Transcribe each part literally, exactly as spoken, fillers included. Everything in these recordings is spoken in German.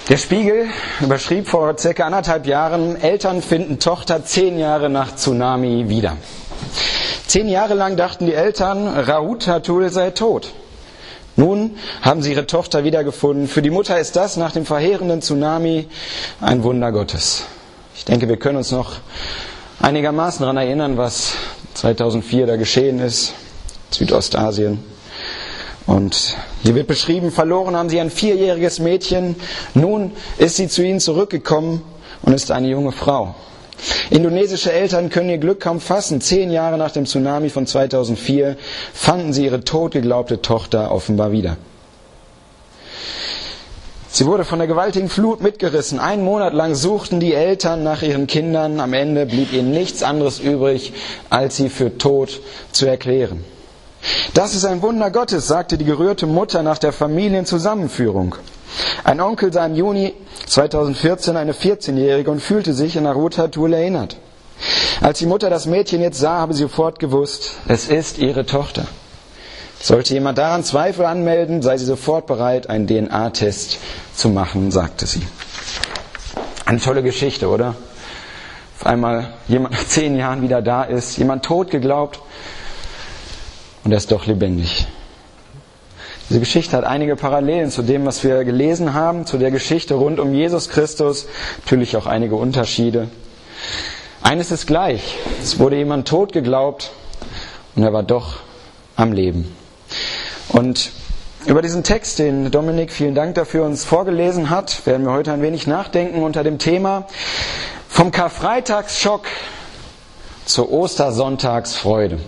Der Spiegel überschrieb vor circa anderthalb Jahren: Eltern finden Tochter zehn Jahre nach Tsunami wieder. Zehn Jahre lang dachten die Eltern, Rahut Hatul sei tot. Nun haben sie ihre Tochter wiedergefunden. Für die Mutter ist das nach dem verheerenden Tsunami ein Wunder Gottes. Ich denke, wir können uns noch einigermaßen daran erinnern, was zweitausendvier da geschehen ist, Südostasien. Und hier wird beschrieben, verloren haben sie ein vierjähriges Mädchen. Nun ist sie zu ihnen zurückgekommen und ist eine junge Frau. Indonesische Eltern können ihr Glück kaum fassen. Zehn Jahre nach dem Tsunami von zweitausendvier fanden sie ihre totgeglaubte Tochter offenbar wieder. Sie wurde von der gewaltigen Flut mitgerissen. Einen Monat lang suchten die Eltern nach ihren Kindern. Am Ende blieb ihnen nichts anderes übrig, als sie für tot zu erklären. Das ist ein Wunder Gottes, sagte die gerührte Mutter nach der Familienzusammenführung. Ein Onkel sah im Juni zweitausendvierzehn eine vierzehnjährige und fühlte sich an Rahut Hatul erinnert. Als die Mutter das Mädchen jetzt sah, habe sie sofort gewusst, es ist ihre Tochter. Sollte jemand daran Zweifel anmelden, sei sie sofort bereit, einen D N A-Test zu machen, sagte sie. Eine tolle Geschichte, oder? Auf einmal jemand nach zehn Jahren wieder da ist, jemand tot geglaubt, und er ist doch lebendig. Diese Geschichte hat einige Parallelen zu dem, was wir gelesen haben, zu der Geschichte rund um Jesus Christus. Natürlich auch einige Unterschiede. Eines ist gleich. Es wurde jemand tot geglaubt und er war doch am Leben. Und über diesen Text, den Dominik, vielen Dank dafür, uns vorgelesen hat, werden wir heute ein wenig nachdenken unter dem Thema vom Karfreitagsschock zur Ostersonntagsfreude.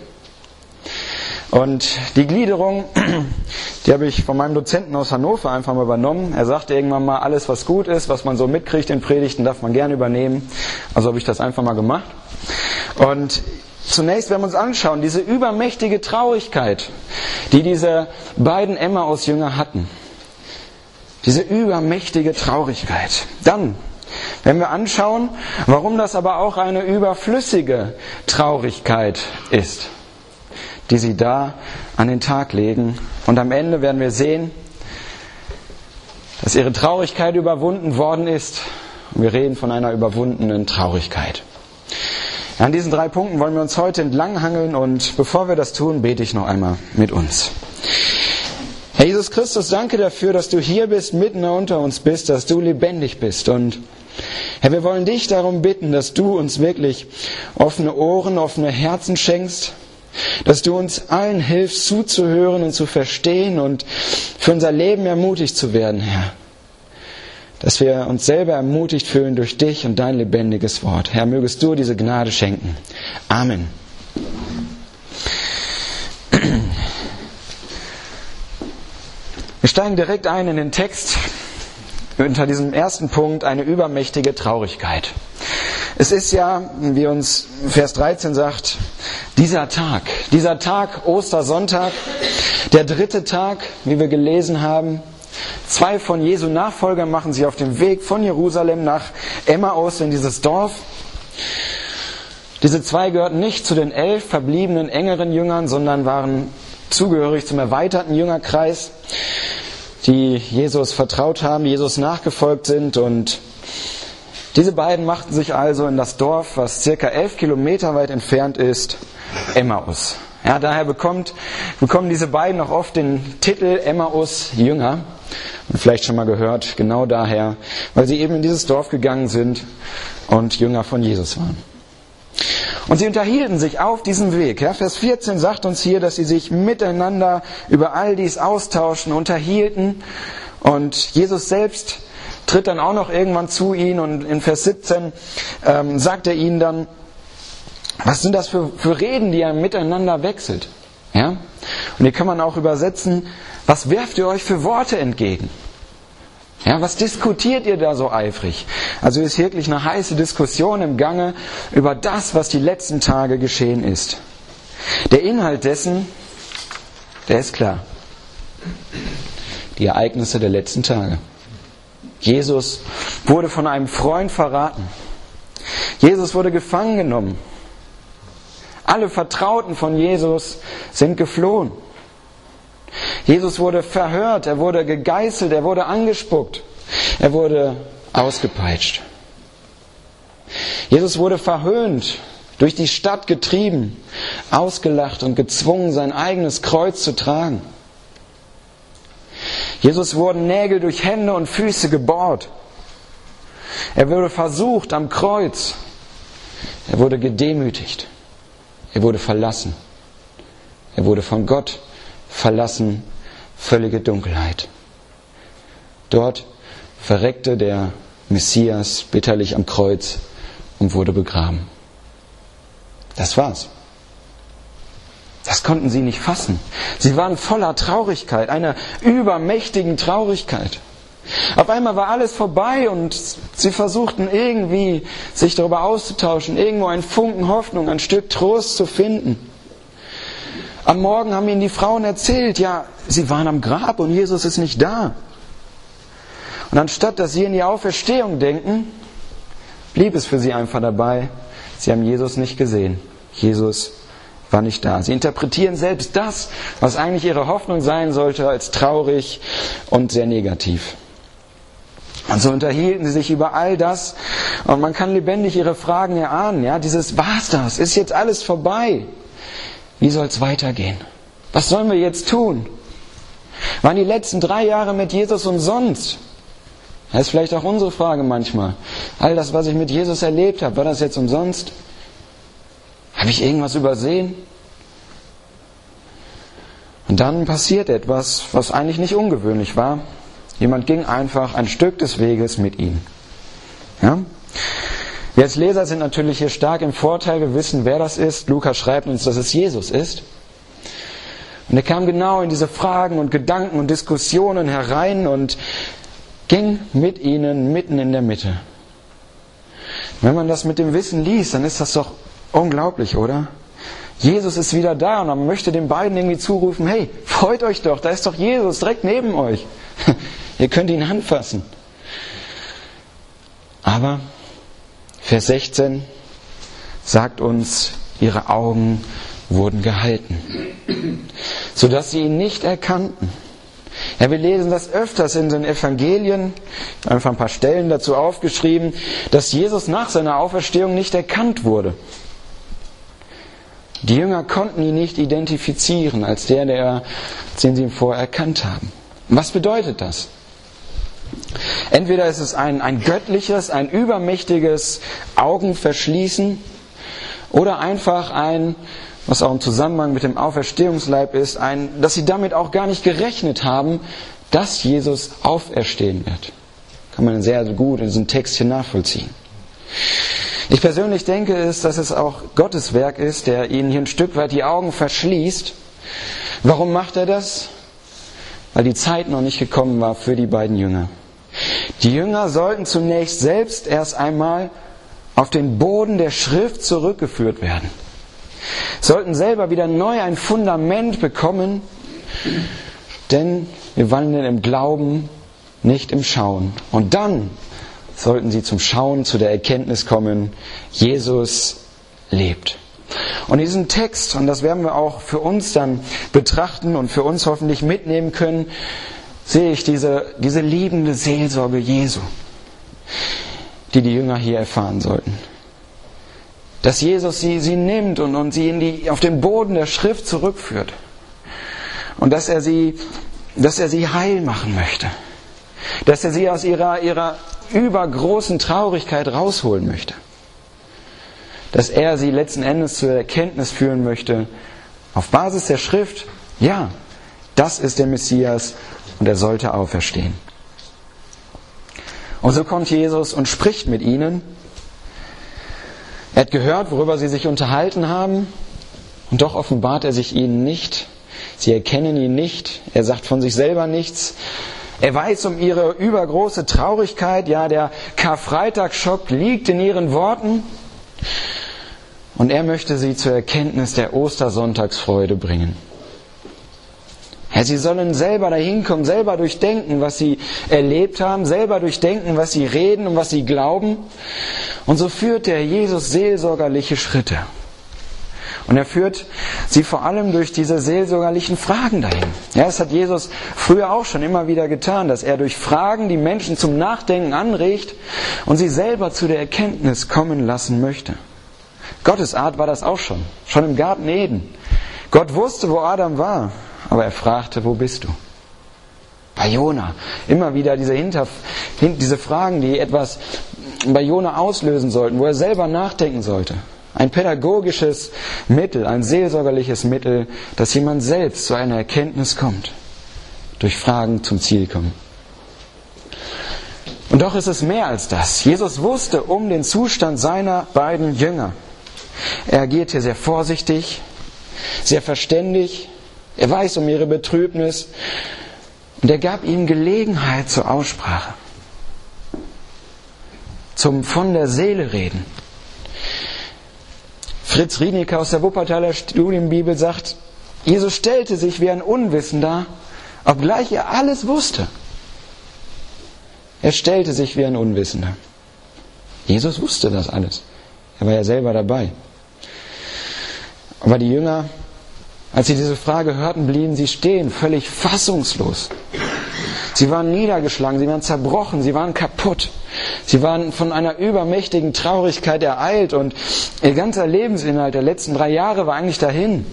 Und die Gliederung, die habe ich von meinem Dozenten aus Hannover einfach mal übernommen. Er sagte irgendwann mal, alles was gut ist, was man so mitkriegt in Predigten, darf man gerne übernehmen. Also habe ich das einfach mal gemacht. Und zunächst werden wir uns anschauen, diese übermächtige Traurigkeit, die diese beiden Emmaus-Jünger hatten. Diese übermächtige Traurigkeit. Dann werden wir anschauen, warum das aber auch eine überflüssige Traurigkeit ist, die sie da an den Tag legen. Und am Ende werden wir sehen, dass ihre Traurigkeit überwunden worden ist. Und wir reden von einer überwundenen Traurigkeit. An diesen drei Punkten wollen wir uns heute entlanghangeln, und bevor wir das tun, bete ich noch einmal mit uns. Herr Jesus Christus, danke dafür, dass du hier bist, mitten unter uns bist, dass du lebendig bist. Und Herr, wir wollen dich darum bitten, dass du uns wirklich offene Ohren, offene Herzen schenkst, dass du uns allen hilfst, zuzuhören und zu verstehen und für unser Leben ermutigt zu werden, Herr. Dass wir uns selber ermutigt fühlen durch dich und dein lebendiges Wort. Herr, mögest du diese Gnade schenken. Amen. Wir steigen direkt ein in den Text unter diesem ersten Punkt, eine übermächtige Traurigkeit. Es ist ja, wie uns Vers dreizehn sagt, dieser Tag, dieser Tag, Ostersonntag, der dritte Tag, wie wir gelesen haben. Zwei von Jesu Nachfolgern machen sich auf den Weg von Jerusalem nach Emmaus in dieses Dorf. Diese zwei gehörten nicht zu den elf verbliebenen engeren Jüngern, sondern waren zugehörig zum erweiterten Jüngerkreis, die Jesus vertraut haben, die Jesus nachgefolgt sind. Und diese beiden machten sich also in das Dorf, was circa elf Kilometer weit entfernt ist, Emmaus. Ja, daher bekommt, bekommen diese beiden auch oft den Titel Emmaus-Jünger. Und vielleicht schon mal gehört, genau daher, weil sie eben in dieses Dorf gegangen sind und Jünger von Jesus waren. Und sie unterhielten sich auf diesem Weg. Ja, Vers vierzehn sagt uns hier, dass sie sich miteinander über all dies austauschen, unterhielten. Und Jesus selbst tritt dann auch noch irgendwann zu ihnen, und in Vers siebzehn ähm, sagt er ihnen dann, was sind das für, für Reden, die er miteinander wechselt? Ja? Und hier kann man auch übersetzen, was werft ihr euch für Worte entgegen? Ja, was diskutiert ihr da so eifrig? Also ist wirklich eine heiße Diskussion im Gange über das, was die letzten Tage geschehen ist. Der Inhalt dessen, der ist klar. Die Ereignisse der letzten Tage. Jesus wurde von einem Freund verraten. Jesus wurde gefangen genommen. Alle Vertrauten von Jesus sind geflohen. Jesus wurde verhört, er wurde gegeißelt, er wurde angespuckt. Er wurde ausgepeitscht. Jesus wurde verhöhnt, durch die Stadt getrieben, ausgelacht und gezwungen, sein eigenes Kreuz zu tragen. Jesus wurden Nägel durch Hände und Füße gebohrt. Er wurde versucht am Kreuz. Er wurde gedemütigt. Er wurde verlassen. Er wurde von Gott verlassen, völlige Dunkelheit. Dort verreckte der Messias bitterlich am Kreuz und wurde begraben. Das war's. Das konnten sie nicht fassen. Sie waren voller Traurigkeit, einer übermächtigen Traurigkeit. Auf einmal war alles vorbei und sie versuchten irgendwie, sich darüber auszutauschen, irgendwo einen Funken Hoffnung, ein Stück Trost zu finden. Am Morgen haben ihnen die Frauen erzählt, ja, sie waren am Grab und Jesus ist nicht da. Und anstatt, dass sie in die Auferstehung denken, blieb es für sie einfach dabei, sie haben Jesus nicht gesehen. Jesus war nicht da. Sie interpretieren selbst das, was eigentlich ihre Hoffnung sein sollte, als traurig und sehr negativ. Und so unterhielten sie sich über all das und man kann lebendig ihre Fragen erahnen. Ja, dieses, war's das? Ist jetzt alles vorbei? Wie soll es weitergehen? Was sollen wir jetzt tun? Waren die letzten drei Jahre mit Jesus umsonst? Das ist vielleicht auch unsere Frage manchmal. All das, was ich mit Jesus erlebt habe, war das jetzt umsonst? Habe ich irgendwas übersehen? Und dann passiert etwas, was eigentlich nicht ungewöhnlich war. Jemand ging einfach ein Stück des Weges mit ihm. Ja? Wir als Leser sind natürlich hier stark im Vorteil. Wir wissen, wer das ist. Lukas schreibt uns, dass es Jesus ist. Und er kam genau in diese Fragen und Gedanken und Diskussionen herein und ging mit ihnen mitten in der Mitte. Wenn man das mit dem Wissen liest, dann ist das doch unglaublich, oder? Jesus ist wieder da und man möchte den beiden irgendwie zurufen, hey, freut euch doch, da ist doch Jesus direkt neben euch. Ihr könnt ihn anfassen. Aber Vers sechzehn sagt uns, ihre Augen wurden gehalten, sodass sie ihn nicht erkannten. Ja, wir lesen das öfters in den Evangelien, einfach ein paar Stellen dazu aufgeschrieben, dass Jesus nach seiner Auferstehung nicht erkannt wurde. Die Jünger konnten ihn nicht identifizieren als der, der, den sie ihn vorher erkannt haben. Was bedeutet das? Entweder ist es ein, ein göttliches, ein übermächtiges Augenverschließen oder einfach ein, was auch im Zusammenhang mit dem Auferstehungsleib ist, ein, dass sie damit auch gar nicht gerechnet haben, dass Jesus auferstehen wird. Kann man sehr gut in diesem Text hier nachvollziehen. Ich persönlich denke, es, dass es auch Gottes Werk ist, der ihnen hier ein Stück weit die Augen verschließt. Warum macht er das? Weil die Zeit noch nicht gekommen war für die beiden Jünger. Die Jünger sollten zunächst selbst erst einmal auf den Boden der Schrift zurückgeführt werden. Sollten selber wieder neu ein Fundament bekommen, denn wir wandeln im Glauben, nicht im Schauen. Und dann sollten sie zum Schauen, zu der Erkenntnis kommen, Jesus lebt. Und in diesem Text, und das werden wir auch für uns dann betrachten und für uns hoffentlich mitnehmen können, sehe ich diese, diese liebende Seelsorge Jesu, die die Jünger hier erfahren sollten. Dass Jesus sie, sie nimmt und, und sie in die, auf den Boden der Schrift zurückführt. Und dass er sie, dass er sie heil machen möchte. Dass er sie aus ihrer, ihrer übergroßen Traurigkeit rausholen möchte. Dass er sie letzten Endes zur Erkenntnis führen möchte, auf Basis der Schrift, ja, das ist der Messias und er sollte auferstehen. Und so kommt Jesus und spricht mit ihnen. Er hat gehört, worüber sie sich unterhalten haben, und doch offenbart er sich ihnen nicht. Sie erkennen ihn nicht, er sagt von sich selber nichts. Er weiß um ihre übergroße Traurigkeit, ja, der Karfreitagsschock liegt in ihren Worten. Und er möchte sie zur Erkenntnis der Ostersonntagsfreude bringen. Ja, sie sollen selber dahin kommen, selber durchdenken, was sie erlebt haben, selber durchdenken, was sie reden und was sie glauben. Und so führt der Jesus seelsorgerliche Schritte. Und er führt sie vor allem durch diese seelsorgerlichen Fragen dahin. Ja, das hat Jesus früher auch schon immer wieder getan, dass er durch Fragen die Menschen zum Nachdenken anregt und sie selber zu der Erkenntnis kommen lassen möchte. Gottes Art war das auch schon, schon im Garten Eden. Gott wusste, wo Adam war, aber er fragte, wo bist du? Bei Jona. Immer wieder diese, Hinter, diese Fragen, die etwas bei Jona auslösen sollten, wo er selber nachdenken sollte. Ein pädagogisches Mittel, ein seelsorgerliches Mittel, dass jemand selbst zu einer Erkenntnis kommt. Durch Fragen zum Ziel kommen. Und doch ist es mehr als das. Jesus wusste um den Zustand seiner beiden Jünger. Er agiert hier sehr vorsichtig, sehr verständig. Er weiß um ihre Betrübnis. Und er gab ihm Gelegenheit zur Aussprache. Zum von der Seele reden. Fritz Rienecker aus der Wuppertaler Studienbibel sagt, Jesus stellte sich wie ein Unwissender, obgleich er alles wusste. Er stellte sich wie ein Unwissender. Jesus wusste das alles. Er war ja selber dabei. Aber die Jünger, als sie diese Frage hörten, blieben sie stehen, völlig fassungslos. Sie waren niedergeschlagen, sie waren zerbrochen, sie waren kaputt. Sie waren von einer übermächtigen Traurigkeit ereilt und ihr ganzer Lebensinhalt der letzten drei Jahre war eigentlich dahin.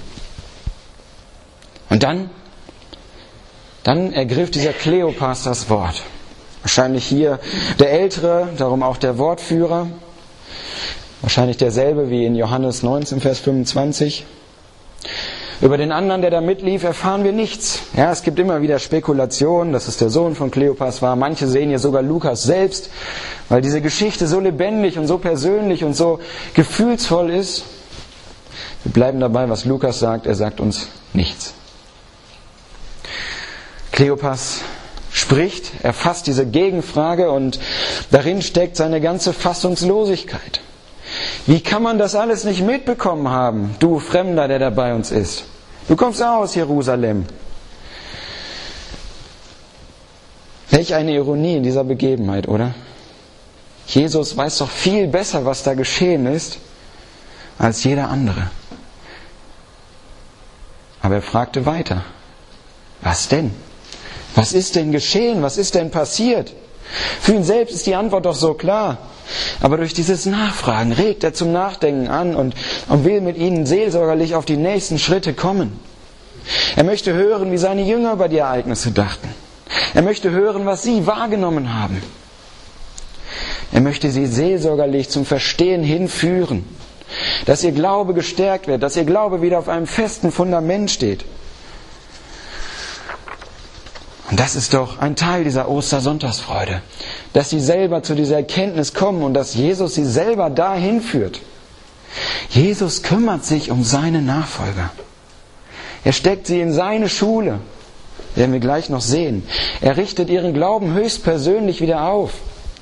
Und dann, dann ergriff dieser Kleopas das Wort. Wahrscheinlich hier der Ältere, darum auch der Wortführer. Wahrscheinlich derselbe wie in Johannes neunzehn, Vers fünfundzwanzig. Über den anderen, der da mitlief, erfahren wir nichts. Ja, es gibt immer wieder Spekulationen, dass es der Sohn von Kleopas war. Manche sehen hier sogar Lukas selbst, weil diese Geschichte so lebendig und so persönlich und so gefühlsvoll ist. Wir bleiben dabei, was Lukas sagt. Er sagt uns nichts. Kleopas spricht, er fasst diese Gegenfrage und darin steckt seine ganze Fassungslosigkeit. Wie kann man das alles nicht mitbekommen haben, du Fremder, der da bei uns ist? Du kommst auch aus Jerusalem. Welch eine Ironie in dieser Begebenheit, oder? Jesus weiß doch viel besser, was da geschehen ist, als jeder andere. Aber er fragte weiter. Was denn? Was ist denn geschehen? Was ist denn passiert? Für ihn selbst ist die Antwort doch so klar. Aber durch dieses Nachfragen regt er zum Nachdenken an und, und will mit ihnen seelsorgerlich auf die nächsten Schritte kommen. Er möchte hören, wie seine Jünger über die Ereignisse dachten. Er möchte hören, was sie wahrgenommen haben. Er möchte sie seelsorgerlich zum Verstehen hinführen, dass ihr Glaube gestärkt wird, dass ihr Glaube wieder auf einem festen Fundament steht. Und das ist doch ein Teil dieser Ostersonntagsfreude, dass sie selber zu dieser Erkenntnis kommen und dass Jesus sie selber dahin führt. Jesus kümmert sich um seine Nachfolger. Er steckt sie in seine Schule, werden wir gleich noch sehen. Er richtet ihren Glauben höchstpersönlich wieder auf.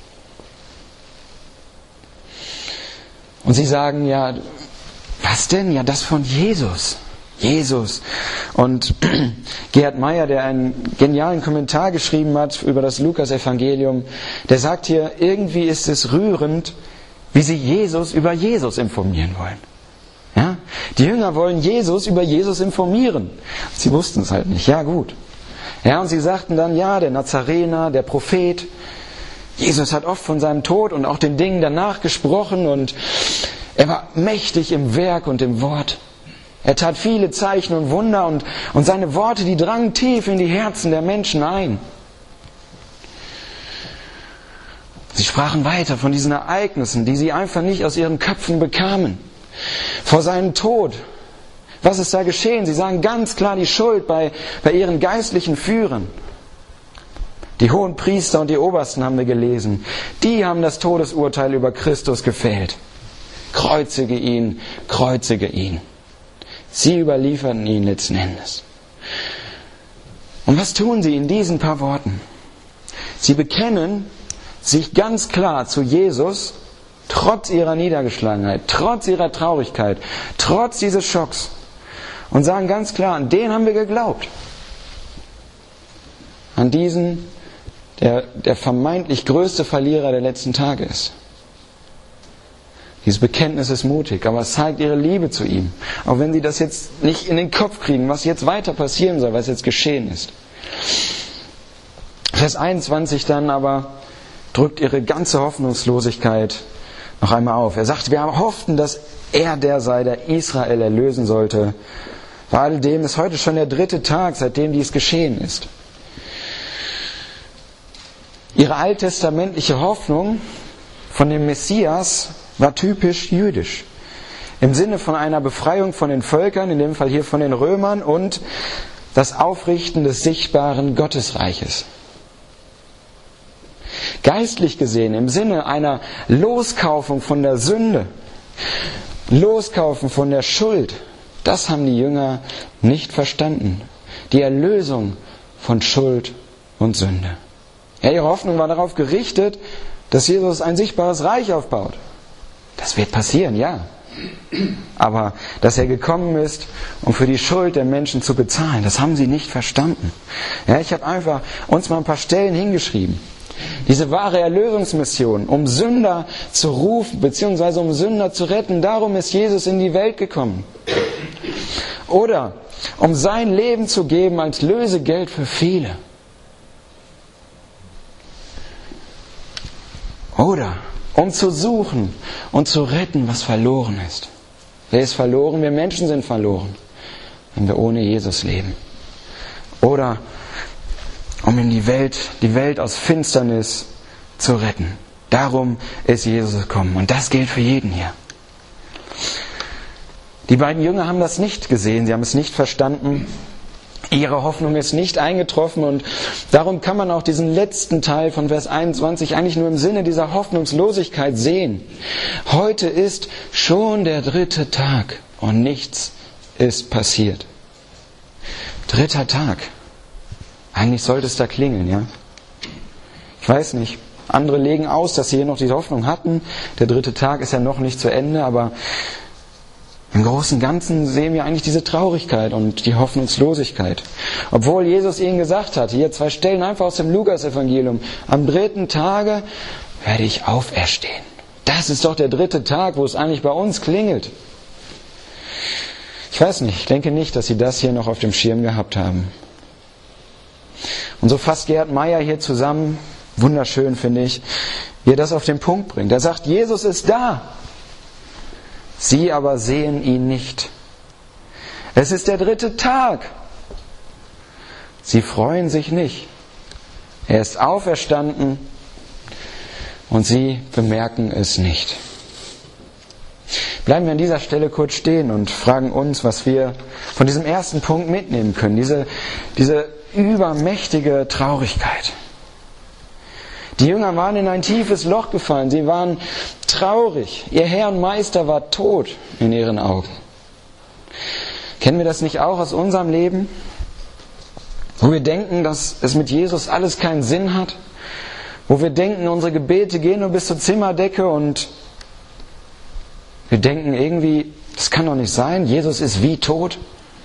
Und sie sagen, ja, was denn? Ja, das von Jesus. Jesus. Und Gerhard Meyer, der einen genialen Kommentar geschrieben hat über das Lukas-Evangelium, der sagt hier, irgendwie ist es rührend, wie sie Jesus über Jesus informieren wollen. Ja? Die Jünger wollen Jesus über Jesus informieren. Sie wussten es halt nicht. Ja, gut. Ja, und sie sagten dann, ja, der Nazarener, der Prophet, Jesus hat oft von seinem Tod und auch den Dingen danach gesprochen und er war mächtig im Werk und im Wort. Er tat viele Zeichen und Wunder und, und seine Worte, die drangen tief in die Herzen der Menschen ein. Sie sprachen weiter von diesen Ereignissen, die sie einfach nicht aus ihren Köpfen bekamen. Vor seinem Tod. Was ist da geschehen? Sie sahen ganz klar die Schuld bei, bei ihren geistlichen Führern. Die hohen Priester und die Obersten haben wir gelesen. Die haben das Todesurteil über Christus gefällt. Kreuzige ihn, kreuzige ihn. Sie überlieferten ihn letzten Endes. Und was tun sie in diesen paar Worten? Sie bekennen sich ganz klar zu Jesus, trotz ihrer Niedergeschlagenheit, trotz ihrer Traurigkeit, trotz dieses Schocks. Und sagen ganz klar, an den haben wir geglaubt. An diesen, der der vermeintlich größte Verlierer der letzten Tage ist. Dieses Bekenntnis ist mutig, aber es zeigt ihre Liebe zu ihm. Auch wenn sie das jetzt nicht in den Kopf kriegen, was jetzt weiter passieren soll, was jetzt geschehen ist. Vers einundzwanzig dann aber drückt ihre ganze Hoffnungslosigkeit noch einmal auf. Er sagt, wir hofften, dass er der sei, der Israel erlösen sollte. Bei all dem ist heute schon der dritte Tag, seitdem dies geschehen ist. Ihre alttestamentliche Hoffnung von dem Messias war typisch jüdisch. Im Sinne von einer Befreiung von den Völkern, in dem Fall hier von den Römern, und das Aufrichten des sichtbaren Gottesreiches. Geistlich gesehen, im Sinne einer Loskaufung von der Sünde, Loskaufen von der Schuld, das haben die Jünger nicht verstanden. Die Erlösung von Schuld und Sünde. Ja, ihre Hoffnung war darauf gerichtet, dass Jesus ein sichtbares Reich aufbaut. Das wird passieren, ja. Aber dass er gekommen ist, um für die Schuld der Menschen zu bezahlen, das haben sie nicht verstanden. Ja, ich habe einfach uns mal ein paar Stellen hingeschrieben. Diese wahre Erlösungsmission, um Sünder zu rufen, beziehungsweise um Sünder zu retten, darum ist Jesus in die Welt gekommen. Oder um sein Leben zu geben als Lösegeld für viele. Oder um zu suchen und zu retten, was verloren ist. Wer ist verloren? Wir Menschen sind verloren, wenn wir ohne Jesus leben. Oder um in die Welt, die Welt aus Finsternis zu retten. Darum ist Jesus gekommen. Und das gilt für jeden hier. Die beiden Jünger haben das nicht gesehen, sie haben es nicht verstanden. Ihre Hoffnung ist nicht eingetroffen und darum kann man auch diesen letzten Teil von Vers einundzwanzig eigentlich nur im Sinne dieser Hoffnungslosigkeit sehen. Heute ist schon der dritte Tag und nichts ist passiert. Dritter Tag. Eigentlich sollte es da klingeln, ja? Ich weiß nicht. Andere legen aus, dass sie hier noch die Hoffnung hatten. Der dritte Tag ist ja noch nicht zu Ende, aber im Großen und Ganzen sehen wir eigentlich diese Traurigkeit und die Hoffnungslosigkeit. Obwohl Jesus ihnen gesagt hat, hier zwei Stellen einfach aus dem Lukas-Evangelium, am dritten Tage werde ich auferstehen. Das ist doch der dritte Tag, wo es eigentlich bei uns klingelt. Ich weiß nicht, ich denke nicht, dass sie das hier noch auf dem Schirm gehabt haben. Und so fasst Gerhard Meyer hier zusammen, wunderschön finde ich, wie er das auf den Punkt bringt. Er sagt, Jesus ist da. Sie aber sehen ihn nicht. Es ist der dritte Tag. Sie freuen sich nicht. Er ist auferstanden und sie bemerken es nicht. Bleiben wir an dieser Stelle kurz stehen und fragen uns, was wir von diesem ersten Punkt mitnehmen können. Diese, diese übermächtige Traurigkeit. Die Jünger waren in ein tiefes Loch gefallen. Sie waren traurig. Ihr Herr und Meister war tot in ihren Augen. Kennen wir das nicht auch aus unserem Leben? Wo wir denken, dass es mit Jesus alles keinen Sinn hat? Wo wir denken, unsere Gebete gehen nur bis zur Zimmerdecke und wir denken irgendwie, das kann doch nicht sein, Jesus ist wie tot.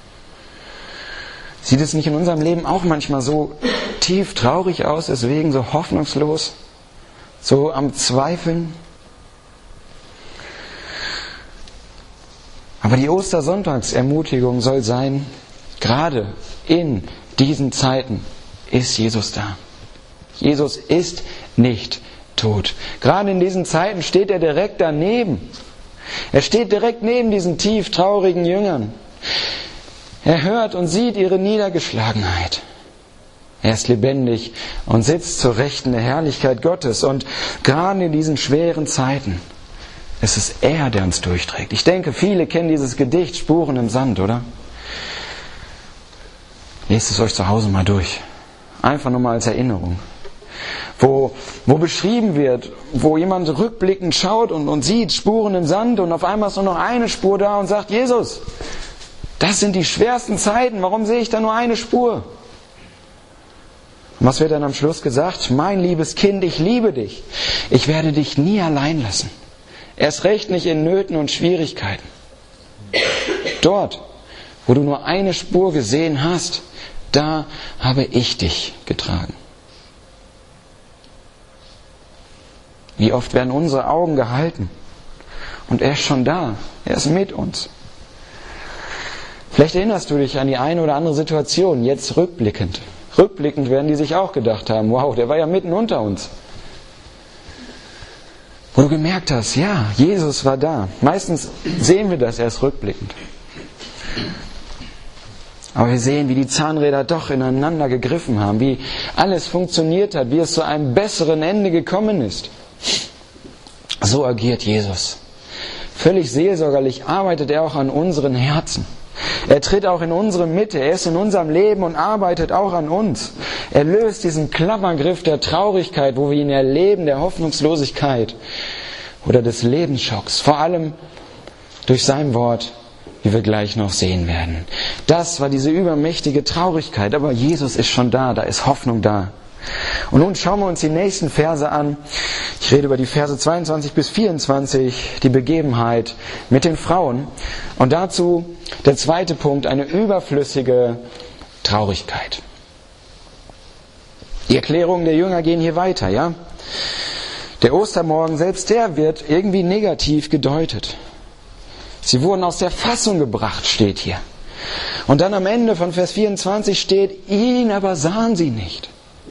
Sieht es nicht in unserem Leben auch manchmal so tief traurig aus, deswegen so hoffnungslos, so am Zweifeln? Aber die Ostersonntagsermutigung soll sein, gerade in diesen Zeiten ist Jesus da. Jesus ist nicht tot. Gerade in diesen Zeiten steht er direkt daneben. Er steht direkt neben diesen tief traurigen Jüngern. Er hört und sieht ihre Niedergeschlagenheit. Er ist lebendig und sitzt zur Rechten der Herrlichkeit Gottes. Und gerade in diesen schweren Zeiten ist es er, der uns durchträgt. Ich denke, viele kennen dieses Gedicht Spuren im Sand, oder? Lest es euch zu Hause mal durch. Einfach nur mal als Erinnerung. Wo, wo beschrieben wird, wo jemand rückblickend schaut und, und sieht Spuren im Sand und auf einmal ist nur noch eine Spur da und sagt, Jesus, das sind die schwersten Zeiten, warum sehe ich da nur eine Spur? Und was wird dann am Schluss gesagt? Mein liebes Kind, ich liebe dich. Ich werde dich nie allein lassen. Erst recht nicht in Nöten und Schwierigkeiten. Dort, wo du nur eine Spur gesehen hast, da habe ich dich getragen. Wie oft werden unsere Augen gehalten Und er ist schon da. Er ist mit uns. Vielleicht erinnerst du dich an die eine oder andere Situation, jetzt rückblickend. Rückblickend werden die sich auch gedacht haben, wow, der war ja mitten unter uns. Wo du gemerkt hast, ja, Jesus war da. Meistens sehen wir das erst rückblickend. Aber wir sehen, wie die Zahnräder doch ineinander gegriffen haben, wie alles funktioniert hat, wie es zu einem besseren Ende gekommen ist. So agiert Jesus. Völlig seelsorgerlich arbeitet er auch an unseren Herzen. Er tritt auch in unsere Mitte, er ist in unserem Leben und arbeitet auch an uns. Er löst diesen Klammergriff der Traurigkeit, wo wir ihn erleben, der Hoffnungslosigkeit oder des Lebensschocks. Vor allem durch sein Wort, wie wir gleich noch sehen werden. Das war diese übermächtige Traurigkeit, aber Jesus ist schon da, da ist Hoffnung da. Und nun schauen wir uns die nächsten Verse an. Ich rede über die Verse zweiundzwanzig bis vierundzwanzig, die Begebenheit mit den Frauen. Und dazu der zweite Punkt, eine überflüssige Traurigkeit. Die Erklärungen der Jünger gehen hier weiter, ja? Der Ostermorgen, selbst der wird irgendwie negativ gedeutet. Sie wurden aus der Fassung gebracht, steht hier. Und dann am Ende von Vers vierundzwanzig steht, ihn aber sahen sie nicht.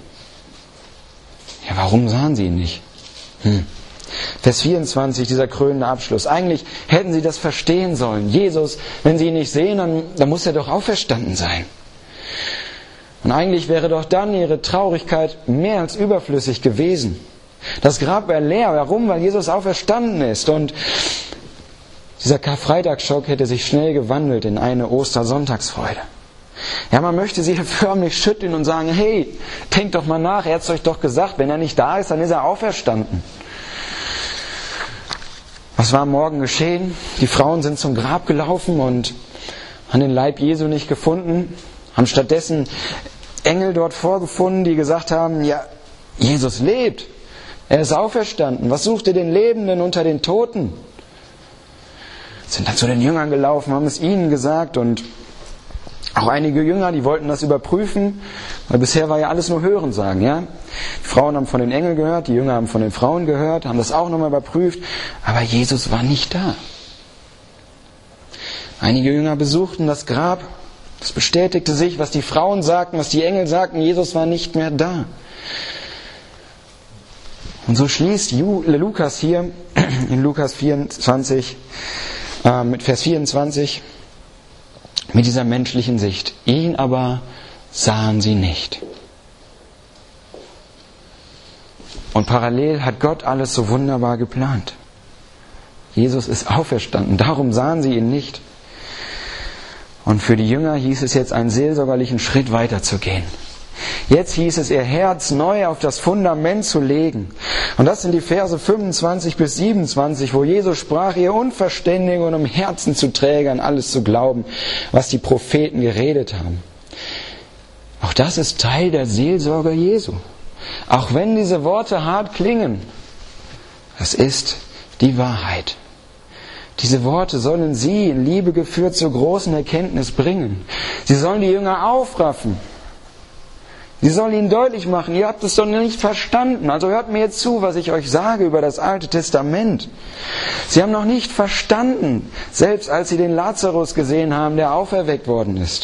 Ja, warum sahen sie ihn nicht? Hm. Vers vierundzwanzig, dieser krönende Abschluss. Eigentlich hätten sie das verstehen sollen. Jesus, wenn sie ihn nicht sehen, dann, dann muss er doch auferstanden sein. Und eigentlich wäre doch dann ihre Traurigkeit mehr als überflüssig gewesen. Das Grab war leer. Warum? Weil Jesus auferstanden ist. Und dieser Karfreitagsschock hätte sich schnell gewandelt in eine Ostersonntagsfreude. Ja, man möchte sie förmlich schütteln und sagen, hey, denkt doch mal nach, er hat es euch doch gesagt, wenn er nicht da ist, dann ist er auferstanden. Was war am Morgen geschehen? Die Frauen sind zum Grab gelaufen und haben den Leib Jesu nicht gefunden, haben stattdessen Engel dort vorgefunden, die gesagt haben, ja, Jesus lebt, er ist auferstanden, was sucht ihr den Lebenden unter den Toten? Sind dann zu den Jüngern gelaufen, haben es ihnen gesagt und auch einige Jünger, die wollten das überprüfen, weil bisher war ja alles nur Hörensagen, ja. Die Frauen haben von den Engeln gehört, die Jünger haben von den Frauen gehört, haben das auch nochmal überprüft, aber Jesus war nicht da. Einige Jünger besuchten das Grab, es bestätigte sich, was die Frauen sagten, was die Engel sagten, Jesus war nicht mehr da. Und so schließt Lukas hier in Lukas vierundzwanzig äh, mit Vers vierundzwanzig mit dieser menschlichen Sicht. Ihn aber sahen sie nicht. Und parallel hat Gott alles so wunderbar geplant. Jesus ist auferstanden, darum sahen sie ihn nicht. Und für die Jünger hieß es jetzt, einen seelsorgerlichen Schritt weiterzugehen. Jetzt hieß es, ihr Herz neu auf das Fundament zu legen. Und das sind die Verse fünfundzwanzig bis siebenundzwanzig, wo Jesus sprach, ihr Unverständigen und im Herzen zu träge, an alles zu glauben, was die Propheten geredet haben. Auch das ist Teil der Seelsorge Jesu. Auch wenn diese Worte hart klingen, es ist die Wahrheit. Diese Worte sollen sie in Liebe geführt zur großen Erkenntnis bringen. Sie sollen die Jünger aufraffen. Sie sollen ihnen deutlich machen, ihr habt es doch nicht verstanden. Also hört mir jetzt zu, was ich euch sage über das Alte Testament. Sie haben noch nicht verstanden, selbst als sie den Lazarus gesehen haben, der auferweckt worden ist.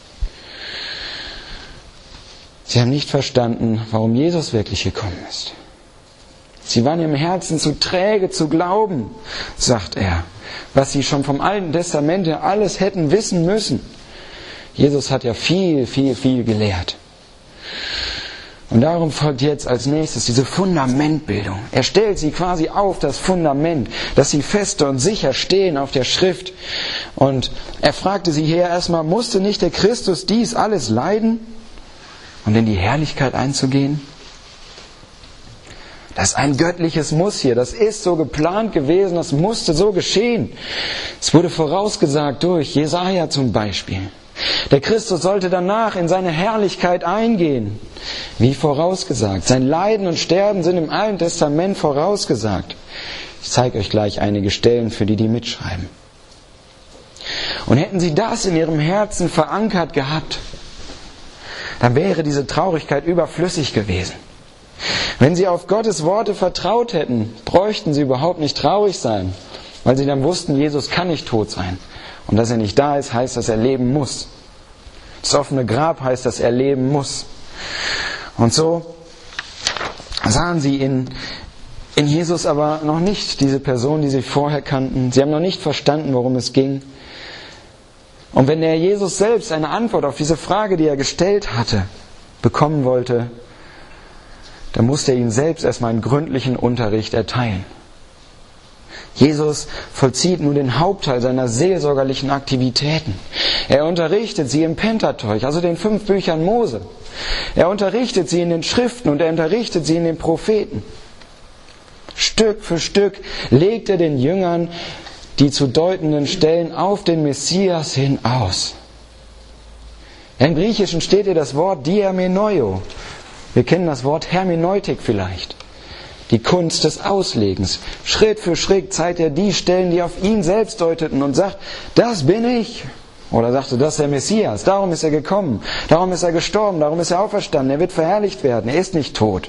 Sie haben nicht verstanden, warum Jesus wirklich gekommen ist. Sie waren im Herzen zu träge zu glauben, sagt er, was sie schon vom Alten Testament her alles hätten wissen müssen. Jesus hat ja viel, viel, viel gelehrt. Und darum folgt jetzt als nächstes diese Fundamentbildung. Er stellt sie quasi auf das Fundament, dass sie feste und sicher stehen auf der Schrift. Und er fragte sie hier erstmal, musste nicht der Christus dies alles leiden, um in die Herrlichkeit einzugehen? Das ist ein göttliches Muss hier. Das ist so geplant gewesen, das musste so geschehen. Es wurde vorausgesagt durch Jesaja zum Beispiel. Der Christus sollte danach in seine Herrlichkeit eingehen, wie vorausgesagt. Sein Leiden und Sterben sind im Alten Testament vorausgesagt. Ich zeige euch gleich einige Stellen, für die die mitschreiben. Und hätten sie das in ihrem Herzen verankert gehabt, dann wäre diese Traurigkeit überflüssig gewesen. Wenn sie auf Gottes Worte vertraut hätten, bräuchten sie überhaupt nicht traurig sein. Weil sie dann wussten, Jesus kann nicht tot sein. Und dass er nicht da ist, heißt, dass er leben muss. Das offene Grab heißt, dass er leben muss. Und so sahen sie in, in Jesus aber noch nicht diese Person, die sie vorher kannten. Sie haben noch nicht verstanden, worum es ging. Und wenn der Jesus selbst eine Antwort auf diese Frage, die er gestellt hatte, bekommen wollte, dann musste er ihnen selbst erstmal einen gründlichen Unterricht erteilen. Jesus vollzieht nun den Hauptteil seiner seelsorgerlichen Aktivitäten. Er unterrichtet sie im Pentateuch, also den fünf Büchern Mose. Er unterrichtet sie in den Schriften und er unterrichtet sie in den Propheten. Stück für Stück legt er den Jüngern die zu deutenden Stellen auf den Messias hin aus. Im Griechischen steht hier das Wort diamenoio. Wir kennen das Wort Hermeneutik vielleicht. Die Kunst des Auslegens. Schritt für Schritt zeigt er die Stellen, die auf ihn selbst deuteten und sagt, das bin ich. Oder sagte, das ist der Messias. Darum ist er gekommen. Darum ist er gestorben. Darum ist er auferstanden. Er wird verherrlicht werden. Er ist nicht tot.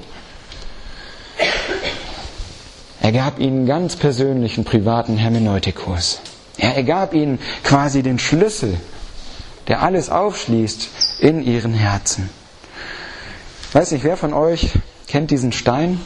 Er gab ihnen einen ganz persönlichen, privaten Hermeneutikkurs. Ja, er gab ihnen quasi den Schlüssel, der alles aufschließt in ihren Herzen. Ich weiß nicht, wer von euch kennt diesen Stein?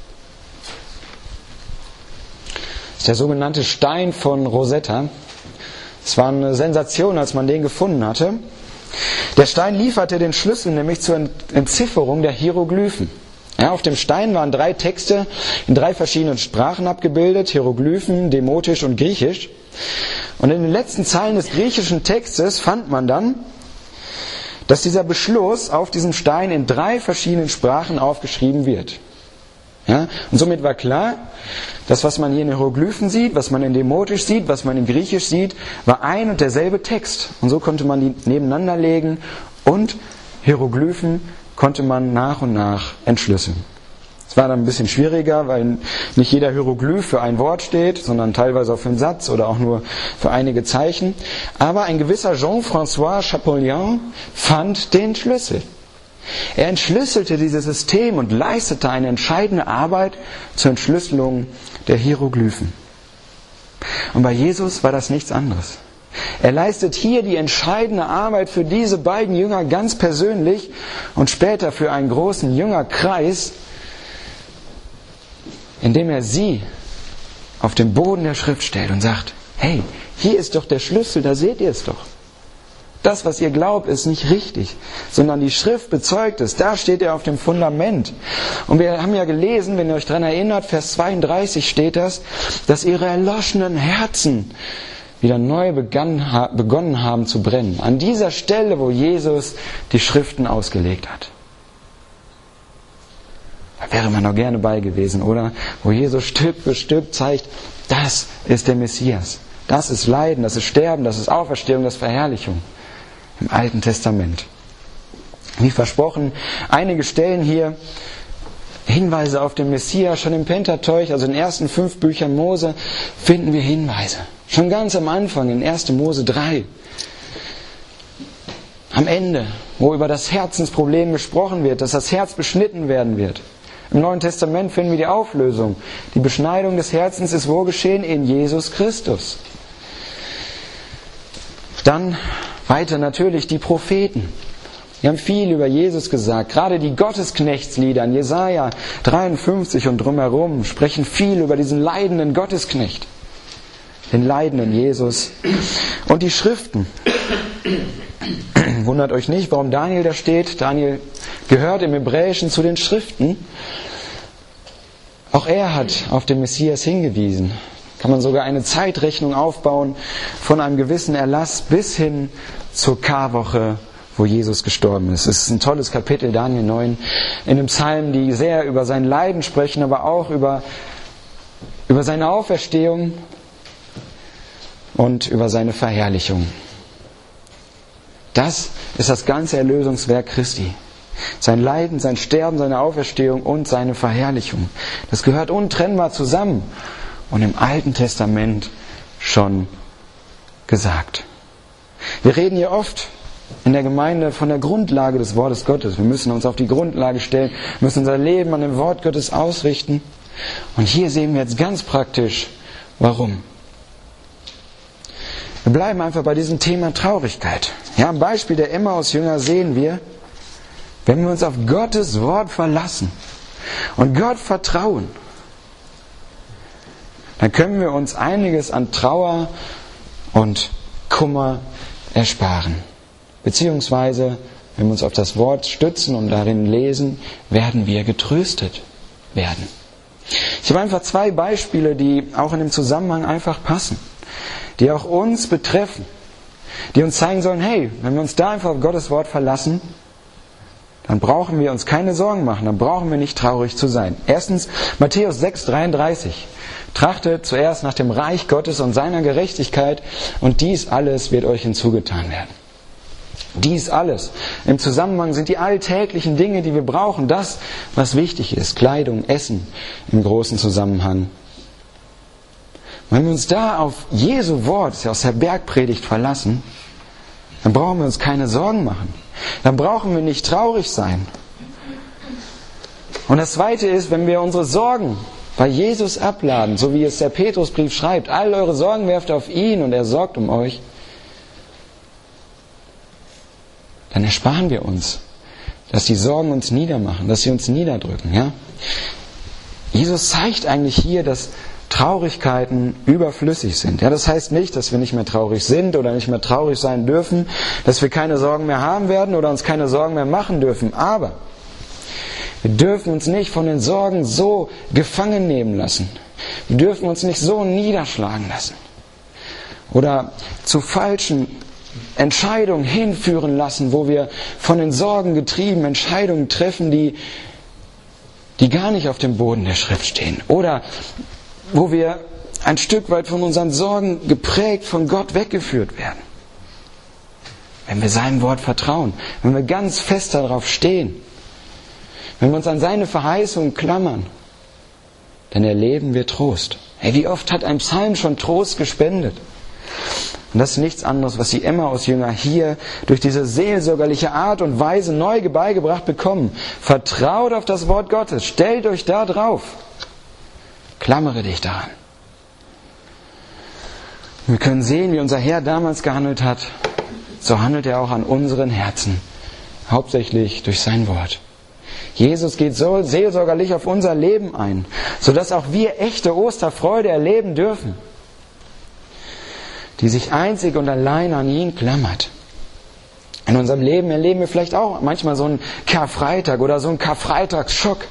Das ist der sogenannte Stein von Rosetta. Es war eine Sensation, als man den gefunden hatte. Der Stein lieferte den Schlüssel nämlich zur Entzifferung der Hieroglyphen. Ja, auf dem Stein waren drei Texte in drei verschiedenen Sprachen abgebildet, Hieroglyphen, Demotisch und Griechisch. Und in den letzten Zeilen des griechischen Textes fand man dann, dass dieser Beschluss auf diesem Stein in drei verschiedenen Sprachen aufgeschrieben wird. Ja, und somit war klar, das, was man hier in Hieroglyphen sieht, was man in Demotisch sieht, was man in Griechisch sieht, war ein und derselbe Text. Und so konnte man die nebeneinander legen und Hieroglyphen konnte man nach und nach entschlüsseln. Es war dann ein bisschen schwieriger, weil nicht jeder Hieroglyph für ein Wort steht, sondern teilweise auch für einen Satz oder auch nur für einige Zeichen. Aber ein gewisser Jean-François Champollion fand den Schlüssel. Er entschlüsselte dieses System und leistete eine entscheidende Arbeit zur Entschlüsselung der Hieroglyphen. Und bei Jesus war das nichts anderes. Er leistet hier die entscheidende Arbeit für diese beiden Jünger ganz persönlich und später für einen großen Jüngerkreis, indem er sie auf den Boden der Schrift stellt und sagt, hey, hier ist doch der Schlüssel, da seht ihr es doch. Das, was ihr glaubt, ist nicht richtig, sondern die Schrift bezeugt es. Da steht er auf dem Fundament. Und wir haben ja gelesen, wenn ihr euch daran erinnert, Vers zweiunddreißig steht das, dass ihre erloschenen Herzen wieder neu begann, begonnen haben zu brennen. An dieser Stelle, wo Jesus die Schriften ausgelegt hat. Da wäre man doch gerne bei gewesen, oder? Wo Jesus Stück für Stück zeigt, das ist der Messias. Das ist Leiden, das ist Sterben, das ist Auferstehung, das ist Verherrlichung. Im Alten Testament. Wie versprochen, einige Stellen hier, Hinweise auf den Messias, schon im Pentateuch, also in den ersten fünf Büchern Mose, finden wir Hinweise. Schon ganz am Anfang, in erster Mose drei. Am Ende, wo über das Herzensproblem gesprochen wird, dass das Herz beschnitten werden wird. Im Neuen Testament finden wir die Auflösung. Die Beschneidung des Herzens ist wo geschehen? In Jesus Christus. Dann weiter natürlich die Propheten. Die haben viel über Jesus gesagt. Gerade die Gottesknechtslieder in Jesaja dreiundfünfzig und drumherum sprechen viel über diesen leidenden Gottesknecht. Den leidenden Jesus. Und die Schriften. Wundert euch nicht, warum Daniel da steht. Daniel gehört im Hebräischen zu den Schriften. Auch er hat auf den Messias hingewiesen. Kann man sogar eine Zeitrechnung aufbauen von einem gewissen Erlass bis hin zur Karwoche, wo Jesus gestorben ist. Es ist ein tolles Kapitel, Daniel neun, in dem Psalm, die sehr über sein Leiden sprechen, aber auch über, über seine Auferstehung und über seine Verherrlichung. Das ist das ganze Erlösungswerk Christi. Sein Leiden, sein Sterben, seine Auferstehung und seine Verherrlichung. Das gehört untrennbar zusammen und im Alten Testament schon gesagt. Wir reden hier oft in der Gemeinde von der Grundlage des Wortes Gottes. Wir müssen uns auf die Grundlage stellen, müssen unser Leben an dem Wort Gottes ausrichten. Und hier sehen wir jetzt ganz praktisch, warum. Wir bleiben einfach bei diesem Thema Traurigkeit. Ja, am Beispiel der Emmaus-Jünger sehen wir, wenn wir uns auf Gottes Wort verlassen und Gott vertrauen, dann können wir uns einiges an Trauer und Kummer ersparen. Beziehungsweise, wenn wir uns auf das Wort stützen und darin lesen, werden wir getröstet werden. Ich habe einfach zwei Beispiele, die auch in dem Zusammenhang einfach passen, die auch uns betreffen, die uns zeigen sollen, hey, wenn wir uns da einfach auf Gottes Wort verlassen, dann brauchen wir uns keine Sorgen machen, dann brauchen wir nicht traurig zu sein. Erstens, Matthäus sechs dreiunddreißig. Trachtet zuerst nach dem Reich Gottes und seiner Gerechtigkeit, und dies alles wird euch hinzugetan werden. Dies alles. Im Zusammenhang sind die alltäglichen Dinge, die wir brauchen, das, was wichtig ist. Kleidung, Essen im großen Zusammenhang. Wenn wir uns da auf Jesu Wort, das ist ja aus der Bergpredigt, verlassen, dann brauchen wir uns keine Sorgen machen. Dann brauchen wir nicht traurig sein. Und das Zweite ist, wenn wir unsere Sorgen bei Jesus abladen, so wie es der Petrusbrief schreibt, all eure Sorgen werft auf ihn und er sorgt um euch, dann ersparen wir uns, dass die Sorgen uns niedermachen, dass sie uns niederdrücken. Ja? Jesus zeigt eigentlich hier, dass Traurigkeiten überflüssig sind. Ja, das heißt nicht, dass wir nicht mehr traurig sind oder nicht mehr traurig sein dürfen, dass wir keine Sorgen mehr haben werden oder uns keine Sorgen mehr machen dürfen. Aber wir dürfen uns nicht von den Sorgen so gefangen nehmen lassen. Wir dürfen uns nicht so niederschlagen lassen. Oder zu falschen Entscheidungen hinführen lassen, wo wir von den Sorgen getrieben Entscheidungen treffen, die, die gar nicht auf dem Boden der Schrift stehen. Oder wo wir ein Stück weit von unseren Sorgen geprägt von Gott weggeführt werden. Wenn wir seinem Wort vertrauen, wenn wir ganz fest darauf stehen, wenn wir uns an seine Verheißung klammern, dann erleben wir Trost. Hey, wie oft hat ein Psalm schon Trost gespendet? Und das ist nichts anderes, was die Emmaus-Jünger hier durch diese seelsorgerliche Art und Weise neu beigebracht bekommen. Vertraut auf das Wort Gottes, stellt euch da drauf. Klammere dich daran. Wir können sehen, wie unser Herr damals gehandelt hat. So handelt er auch an unseren Herzen. Hauptsächlich durch sein Wort. Jesus geht so seelsorgerlich auf unser Leben ein, sodass auch wir echte Osterfreude erleben dürfen, die sich einzig und allein an ihn klammert. In unserem Leben erleben wir vielleicht auch manchmal so einen Karfreitag oder so einen Karfreitagsschock.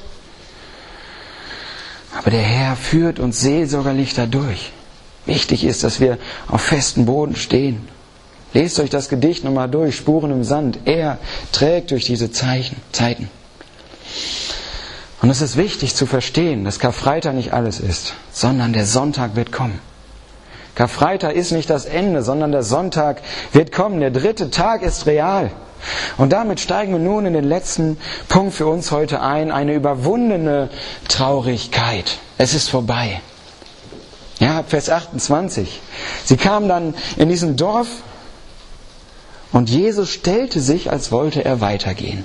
Aber der Herr führt uns seelsorgerlich dadurch. Wichtig ist, dass wir auf festem Boden stehen. Lest euch das Gedicht nochmal durch, Spuren im Sand. Er trägt durch diese Zeichen, Zeiten. Und es ist wichtig zu verstehen, dass Karfreitag nicht alles ist, sondern der Sonntag wird kommen. Karfreitag ist nicht das Ende, sondern der Sonntag wird kommen. Der dritte Tag ist real. Und damit steigen wir nun in den letzten Punkt für uns heute ein, eine überwundene Traurigkeit. Es ist vorbei. Ja, Vers achtundzwanzig. Sie kamen dann in diesem Dorf und Jesus stellte sich, als wollte er weitergehen.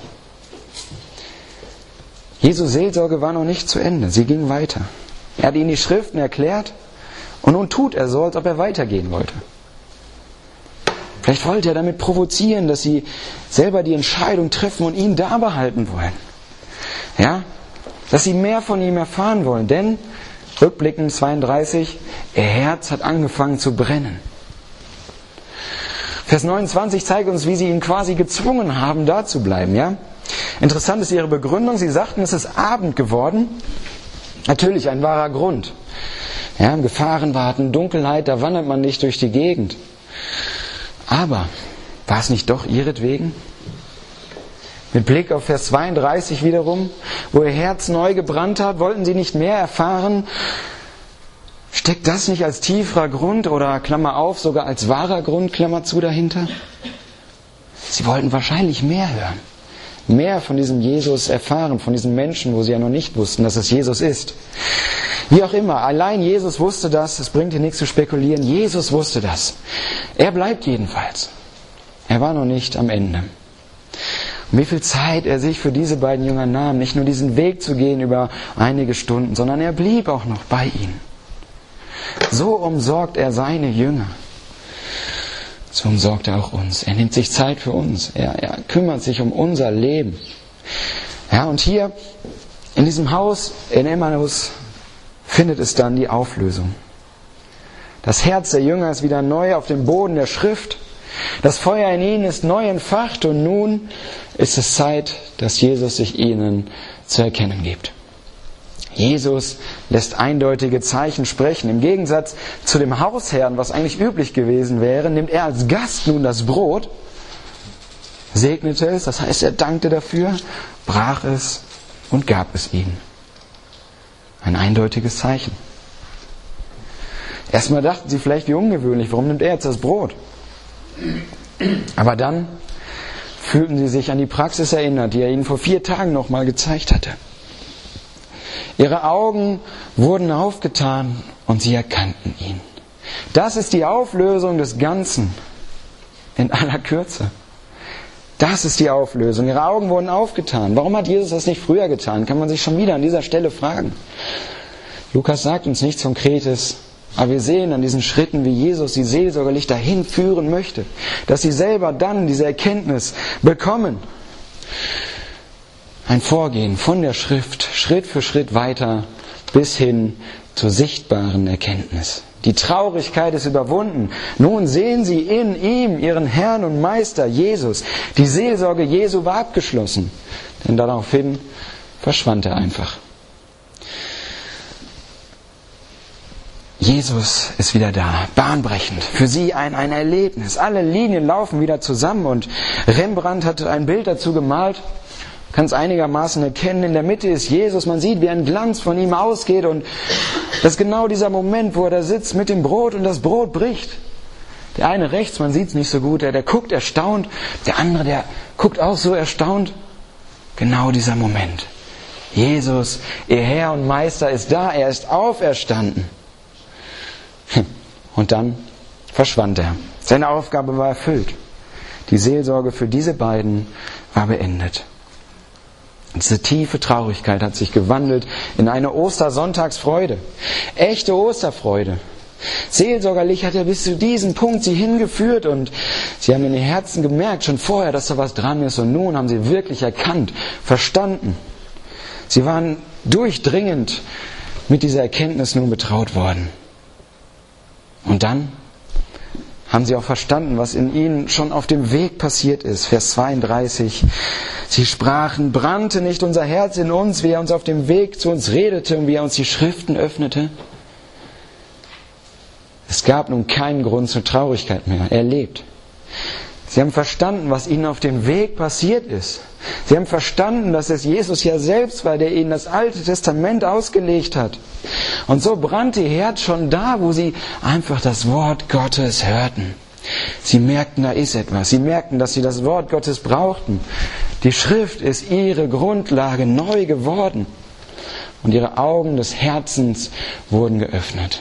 Jesu Seelsorge war noch nicht zu Ende, sie ging weiter. Er hat ihnen die Schriften erklärt und nun tut er so, als ob er weitergehen wollte. Vielleicht wollte er damit provozieren, dass sie selber die Entscheidung treffen und ihn da behalten wollen. Ja, dass sie mehr von ihm erfahren wollen, denn, rückblickend zweiunddreißig, ihr Herz hat angefangen zu brennen. Vers neunundzwanzig zeigt uns, wie sie ihn quasi gezwungen haben, da zu bleiben. Ja? Interessant ist ihre Begründung. Sie sagten, es ist Abend geworden. Natürlich ein wahrer Grund. Ja, Gefahren warten, Dunkelheit, da wandert man nicht durch die Gegend. Aber war es nicht doch ihretwegen? Mit Blick auf Vers zweiunddreißig wiederum, wo ihr Herz neu gebrannt hat, wollten sie nicht mehr erfahren. Steckt das nicht als tieferer Grund oder, Klammer auf, sogar als wahrer Grund, Klammer zu, dahinter? Sie wollten wahrscheinlich mehr hören. Mehr von diesem Jesus erfahren, von diesem Menschen, wo sie ja noch nicht wussten, dass es Jesus ist. Wie auch immer, allein Jesus wusste das, es bringt hier nichts zu spekulieren, Jesus wusste das. Er bleibt jedenfalls. Er war noch nicht am Ende. Und wie viel Zeit er sich für diese beiden Jünger nahm, nicht nur diesen Weg zu gehen über einige Stunden, sondern er blieb auch noch bei ihnen. So umsorgt er seine Jünger. so umsorgt er auch uns. Er nimmt sich Zeit für uns. Er, er kümmert sich um unser Leben. Ja, und hier in diesem Haus in Emmaus findet es dann die Auflösung. Das Herz der Jünger ist wieder neu auf dem Boden der Schrift. Das Feuer in ihnen ist neu entfacht und nun ist es Zeit, dass Jesus sich ihnen zu erkennen gibt. Jesus lässt eindeutige Zeichen sprechen. Im Gegensatz zu dem Hausherrn, was eigentlich üblich gewesen wäre, nimmt er als Gast nun das Brot, segnete es, das heißt, er dankte dafür, brach es und gab es ihnen. Ein eindeutiges Zeichen. Erstmal dachten sie vielleicht, wie ungewöhnlich, warum nimmt er jetzt das Brot? Aber dann fühlten sie sich an die Praxis erinnert, die er ihnen vor vier Tagen nochmal gezeigt hatte. Ihre Augen wurden aufgetan und sie erkannten ihn. Das ist die Auflösung des Ganzen in aller Kürze. Das ist die Auflösung. Ihre Augen wurden aufgetan. Warum hat Jesus das nicht früher getan? Kann man sich schon wieder an dieser Stelle fragen. Lukas sagt uns nichts Konkretes, aber wir sehen an diesen Schritten, wie Jesus sie seelsorgerlich dahin führen möchte, dass sie selber dann diese Erkenntnis bekommen. Ein Vorgehen von der Schrift, Schritt für Schritt weiter, bis hin zur sichtbaren Erkenntnis. Die Traurigkeit ist überwunden. Nun sehen sie in ihm ihren Herrn und Meister, Jesus. Die Seelsorge Jesu war abgeschlossen. Denn daraufhin verschwand er einfach. Jesus ist wieder da, bahnbrechend. Für sie ein, ein Erlebnis. Alle Linien laufen wieder zusammen und Rembrandt hat ein Bild dazu gemalt. Man kann es einigermaßen erkennen. In der Mitte ist Jesus. Man sieht, wie ein Glanz von ihm ausgeht und das ist genau dieser Moment, wo er da sitzt mit dem Brot und das Brot bricht. Der eine rechts, man sieht es nicht so gut, der, der guckt erstaunt. Der andere, der guckt auch so erstaunt. Genau dieser Moment. Jesus, ihr Herr und Meister, ist da. Er ist auferstanden. Und dann verschwand er. Seine Aufgabe war erfüllt. Die Seelsorge für diese beiden war beendet. Diese tiefe Traurigkeit hat sich gewandelt in eine Ostersonntagsfreude. Echte Osterfreude. Seelsorgerlich hat er bis zu diesem Punkt sie hingeführt und sie haben in ihren Herzen gemerkt, schon vorher, dass da was dran ist und nun haben sie wirklich erkannt, verstanden. Sie waren durchdringend mit dieser Erkenntnis nun betraut worden. Und dann haben sie auch verstanden, was in ihnen schon auf dem Weg passiert ist. Vers zweiunddreißig. Sie sprachen, brannte nicht unser Herz in uns, wie er uns auf dem Weg zu uns redete und wie er uns die Schriften öffnete? Es gab nun keinen Grund zur Traurigkeit mehr. Er lebt. Sie haben verstanden, was ihnen auf dem Weg passiert ist. Sie haben verstanden, dass es Jesus ja selbst war, der ihnen das Alte Testament ausgelegt hat. Und so brannte ihr Herz schon da, wo sie einfach das Wort Gottes hörten. Sie merkten, da ist etwas. Sie merkten, dass sie das Wort Gottes brauchten. Die Schrift ist ihre Grundlage neu geworden. Und ihre Augen des Herzens wurden geöffnet.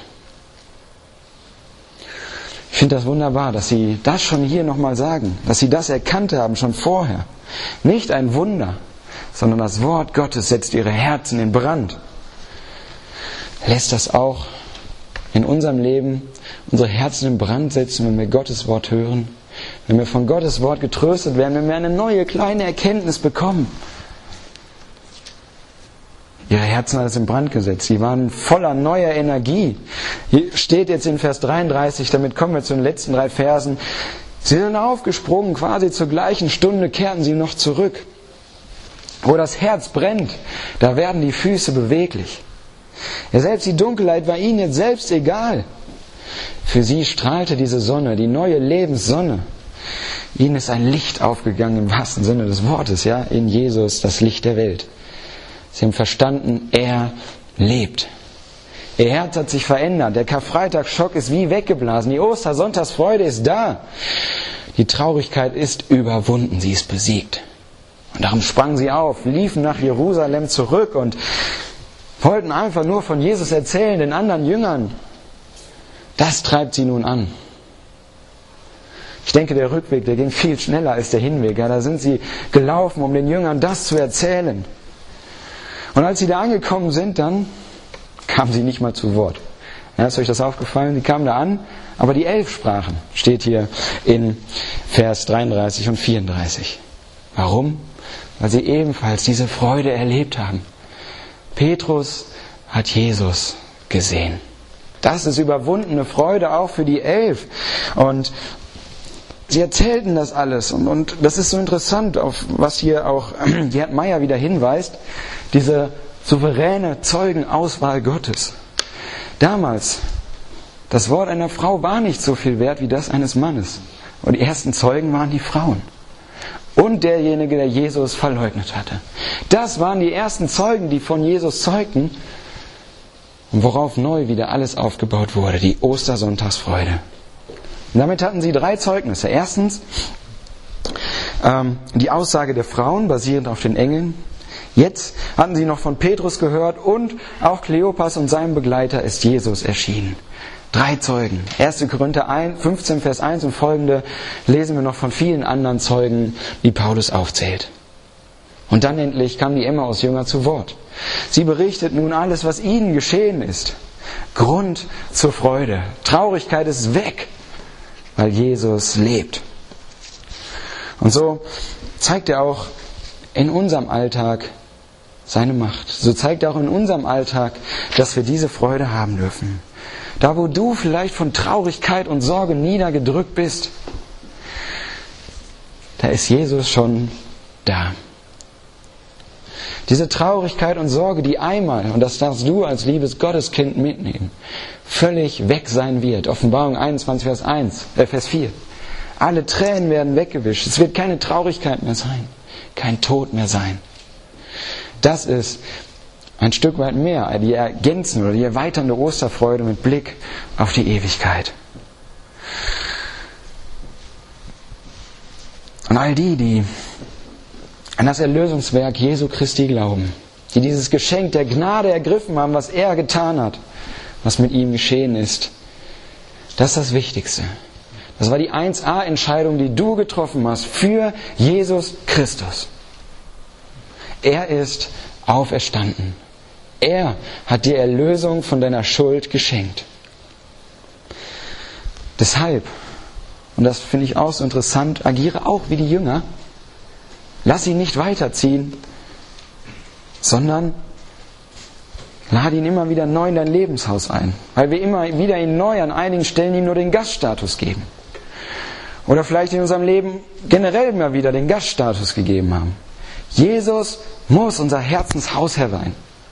Ich finde das wunderbar, dass sie das schon hier nochmal sagen. Dass sie das erkannt haben, schon vorher. Nicht ein Wunder, sondern das Wort Gottes setzt ihre Herzen in Brand. Lässt das auch in unserem Leben unsere Herzen in Brand setzen, wenn wir Gottes Wort hören, wenn wir von Gottes Wort getröstet werden, wenn wir eine neue kleine Erkenntnis bekommen. Ihre Herzen hat es in Brand gesetzt. Sie waren voller neuer Energie. Hier steht jetzt in Vers dreiunddreißig, damit kommen wir zu den letzten drei Versen. Sie sind aufgesprungen, quasi zur gleichen Stunde kehrten sie noch zurück. Wo das Herz brennt, da werden die Füße beweglich. Ja, selbst die Dunkelheit war ihnen jetzt selbst egal. Für sie strahlte diese Sonne, die neue Lebenssonne. Ihnen ist ein Licht aufgegangen im wahrsten Sinne des Wortes, ja, in Jesus, das Licht der Welt. Sie haben verstanden, er lebt. Ihr Herz hat sich verändert. Der Karfreitagsschock ist wie weggeblasen. Die Ostersonntagsfreude ist da. Die Traurigkeit ist überwunden. Sie ist besiegt. Und darum sprangen sie auf, liefen nach Jerusalem zurück und wollten einfach nur von Jesus erzählen, den anderen Jüngern. Das treibt sie nun an. Ich denke, der Rückweg, der ging viel schneller als der Hinweg. Ja, da sind sie gelaufen, um den Jüngern das zu erzählen. Und als sie da angekommen sind, dann kamen sie nicht mal zu Wort. Ja, ist euch das aufgefallen? Die kamen da an, aber die elf sprachen, steht hier in Vers dreiunddreißig und vierunddreißig. Warum? Weil sie ebenfalls diese Freude erlebt haben. Petrus hat Jesus gesehen. Das ist überwundene Freude auch für die elf. Und sie erzählten das alles. Und, und das ist so interessant, auf was hier auch Gerd Meyer wieder hinweist. Diese souveräne Zeugenauswahl Gottes. Damals, das Wort einer Frau war nicht so viel wert wie das eines Mannes. Und die ersten Zeugen waren die Frauen. Und derjenige, der Jesus verleugnet hatte. Das waren die ersten Zeugen, die von Jesus zeugten. Und worauf neu wieder alles aufgebaut wurde, die Ostersonntagsfreude. Und damit hatten sie drei Zeugnisse. Erstens ähm, die Aussage der Frauen, basierend auf den Engeln. Jetzt hatten sie noch von Petrus gehört und auch Kleopas und seinem Begleiter ist Jesus erschienen. Drei Zeugen. erster Korinther fünfzehn, Vers eins und folgende lesen wir noch von vielen anderen Zeugen, die Paulus aufzählt. Und dann endlich kamen die Emmaus-Jünger zu Wort. Sie berichtet nun alles, was ihnen geschehen ist. Grund zur Freude. Traurigkeit ist weg, weil Jesus lebt. Und so zeigt er auch in unserem Alltag seine Macht. So zeigt er auch in unserem Alltag, dass wir diese Freude haben dürfen. Da, wo du vielleicht von Traurigkeit und Sorge niedergedrückt bist, da ist Jesus schon da. Diese Traurigkeit und Sorge, die einmal, und das darfst du als liebes Gotteskind mitnehmen, völlig weg sein wird. Offenbarung einundzwanzig, Vers eins, äh Vers vier. Alle Tränen werden weggewischt. Es wird keine Traurigkeit mehr sein. Kein Tod mehr sein. Das ist ein Stück weit mehr, die ergänzen oder die erweiternde Osterfreude mit Blick auf die Ewigkeit. Und all die, die an das Erlösungswerk Jesu Christi glauben, die dieses Geschenk der Gnade ergriffen haben, was er getan hat, was mit ihm geschehen ist, das ist das Wichtigste. Das war die eins a-Entscheidung, die du getroffen hast für Jesus Christus. Er ist auferstanden. Er hat dir Erlösung von deiner Schuld geschenkt. Deshalb, und das finde ich auch so interessant, agiere auch wie die Jünger. Lass ihn nicht weiterziehen, sondern lade ihn immer wieder neu in dein Lebenshaus ein. Weil wir immer wieder ihn neu an einigen Stellen ihm nur den Gaststatus geben. Oder vielleicht in unserem Leben generell immer wieder den Gaststatus gegeben haben. Jesus muss unser Herzenshausherr sein.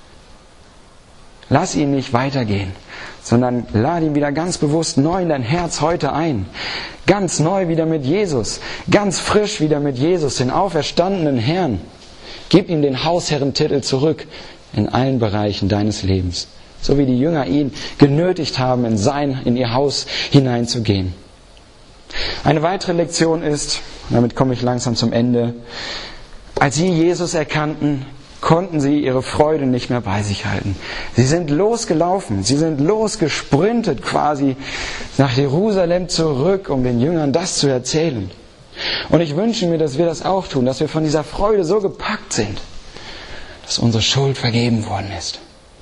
Lass ihn nicht weitergehen, sondern lade ihn wieder ganz bewusst neu in dein Herz heute ein. Ganz neu wieder mit Jesus, ganz frisch wieder mit Jesus, den auferstandenen Herrn. Gib ihm den Hausherrentitel zurück in allen Bereichen deines Lebens. So wie die Jünger ihn genötigt haben, in sein, in ihr Haus hineinzugehen. Eine weitere Lektion ist, damit komme ich langsam zum Ende, als sie Jesus erkannten, konnten sie ihre Freude nicht mehr bei sich halten. Sie sind losgelaufen, sie sind losgesprintet quasi nach Jerusalem zurück, um den Jüngern das zu erzählen. Und ich wünsche mir, dass wir das auch tun, dass wir von dieser Freude so gepackt sind, dass unsere Schuld vergeben worden ist.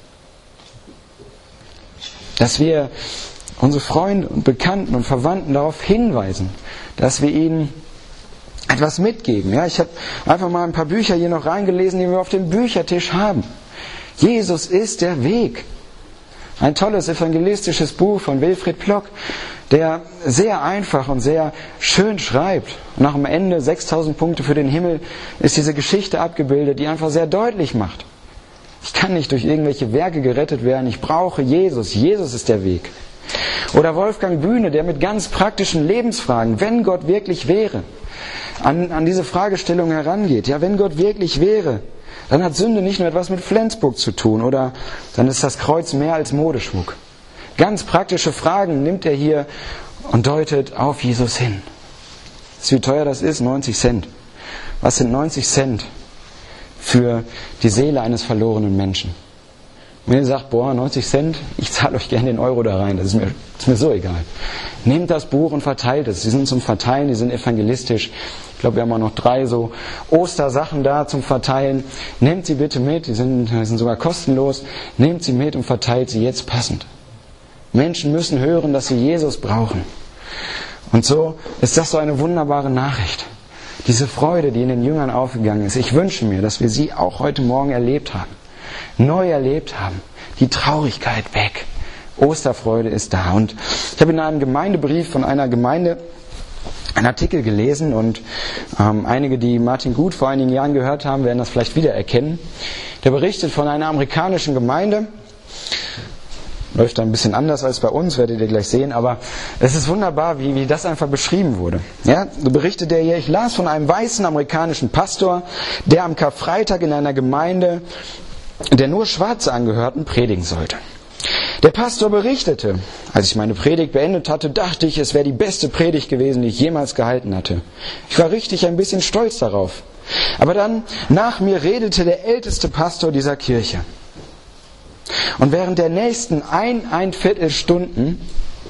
Dass wir unsere Freunde und Bekannten und Verwandten darauf hinweisen, dass wir ihnen etwas mitgeben. Ja, ich habe einfach mal ein paar Bücher hier noch reingelesen, die wir auf dem Büchertisch haben. Jesus ist der Weg. Ein tolles evangelistisches Buch von Wilfried Plock, der sehr einfach und sehr schön schreibt. Und nach dem Ende sechstausend Punkte für den Himmel ist diese Geschichte abgebildet, die einfach sehr deutlich macht. Ich kann nicht durch irgendwelche Werke gerettet werden. Ich brauche Jesus. Jesus ist der Weg. Oder Wolfgang Bühne, der mit ganz praktischen Lebensfragen, wenn Gott wirklich wäre, an, an diese Fragestellung herangeht. Ja, wenn Gott wirklich wäre, dann hat Sünde nicht nur etwas mit Flensburg zu tun oder dann ist das Kreuz mehr als Modeschmuck. Ganz praktische Fragen nimmt er hier und deutet auf Jesus hin. Wie teuer das ist? neunzig Cent. Was sind neunzig Cent für die Seele eines verlorenen Menschen? Und wenn ihr sagt, boah, neunzig Cent, ich zahle euch gerne den Euro da rein, das ist mir, ist mir so egal. Nehmt das Buch und verteilt es. Die sind zum Verteilen, die sind evangelistisch. Ich glaube, wir haben auch noch drei so Ostersachen da zum Verteilen. Nehmt sie bitte mit, die sind, die sind sogar kostenlos. Nehmt sie mit und verteilt sie jetzt passend. Menschen müssen hören, dass sie Jesus brauchen. Und so ist das so eine wunderbare Nachricht. Diese Freude, die in den Jüngern aufgegangen ist. Ich wünsche mir, dass wir sie auch heute Morgen erlebt haben. Neu erlebt haben. Die Traurigkeit weg. Osterfreude ist da. Und ich habe in einem Gemeindebrief von einer Gemeinde einen Artikel gelesen und ähm, einige, die Martin Gut vor einigen Jahren gehört haben, werden das vielleicht wiedererkennen. Der berichtet von einer amerikanischen Gemeinde. Läuft da ein bisschen anders als bei uns, werdet ihr gleich sehen, aber es ist wunderbar, wie, wie das einfach beschrieben wurde. Ja, so berichtet er hier, ich las von einem weißen amerikanischen Pastor, der am Karfreitag in einer Gemeinde, der nur Schwarze angehörten, predigen sollte. Der Pastor berichtete, als ich meine Predigt beendet hatte, dachte ich, es wäre die beste Predigt gewesen, die ich jemals gehalten hatte. Ich war richtig ein bisschen stolz darauf. Aber dann, nach mir redete der älteste Pastor dieser Kirche. Und während der nächsten ein, ein Viertelstunden,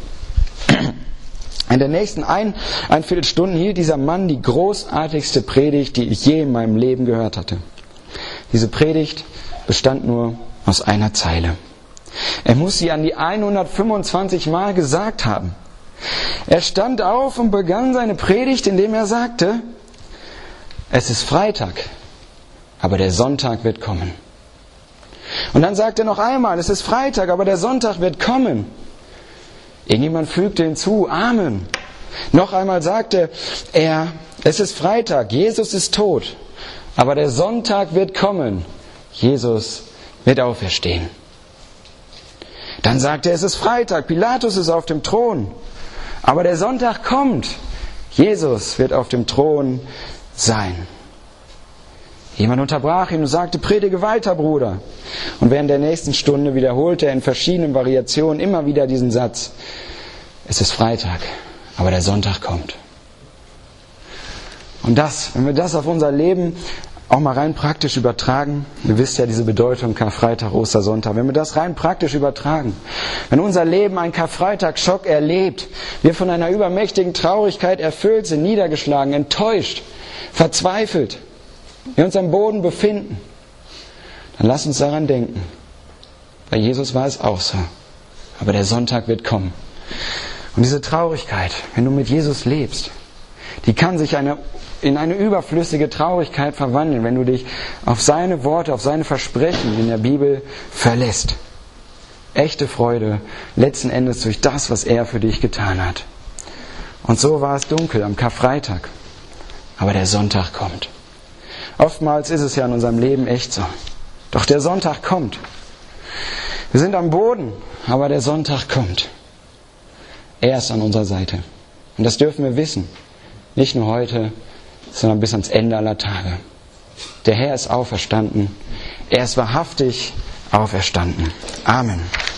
in der nächsten ein, ein Viertelstunden hielt dieser Mann die großartigste Predigt, die ich je in meinem Leben gehört hatte. Diese Predigt bestand nur aus einer Zeile. Er muss sie an die hundertfünfundzwanzig Mal gesagt haben. Er stand auf und begann seine Predigt, indem er sagte, es ist Freitag, aber der Sonntag wird kommen. Und dann sagt er noch einmal, es ist Freitag, aber der Sonntag wird kommen. Irgendjemand fügte hinzu, Amen. Noch einmal sagte er, es ist Freitag, Jesus ist tot, aber der Sonntag wird kommen. Jesus wird auferstehen. Dann sagte er, es ist Freitag, Pilatus ist auf dem Thron, aber der Sonntag kommt. Jesus wird auf dem Thron sein. Jemand unterbrach ihn und sagte, predige weiter, Bruder. Und während der nächsten Stunde wiederholte er in verschiedenen Variationen immer wieder diesen Satz. Es ist Freitag, aber der Sonntag kommt. Und das, wenn wir das auf unser Leben auch mal rein praktisch übertragen, ihr wisst ja diese Bedeutung Karfreitag, Ostersonntag, wenn wir das rein praktisch übertragen, wenn unser Leben einen Karfreitag-Schock erlebt, wir von einer übermächtigen Traurigkeit erfüllt sind, niedergeschlagen, enttäuscht, verzweifelt, wir uns am Boden befinden, dann lass uns daran denken. Bei Jesus war es auch so. Aber der Sonntag wird kommen. Und diese Traurigkeit, wenn du mit Jesus lebst, die kann sich eine, in eine überflüssige Traurigkeit verwandeln, wenn du dich auf seine Worte, auf seine Versprechen in der Bibel verlässt. Echte Freude, letzten Endes durch das, was er für dich getan hat. Und so war es dunkel am Karfreitag. Aber der Sonntag kommt. Oftmals ist es ja in unserem Leben echt so. Doch der Sonntag kommt. Wir sind am Boden, aber der Sonntag kommt. Er ist an unserer Seite. Und das dürfen wir wissen. Nicht nur heute, sondern bis ans Ende aller Tage. Der Herr ist auferstanden. Er ist wahrhaftig auferstanden. Amen.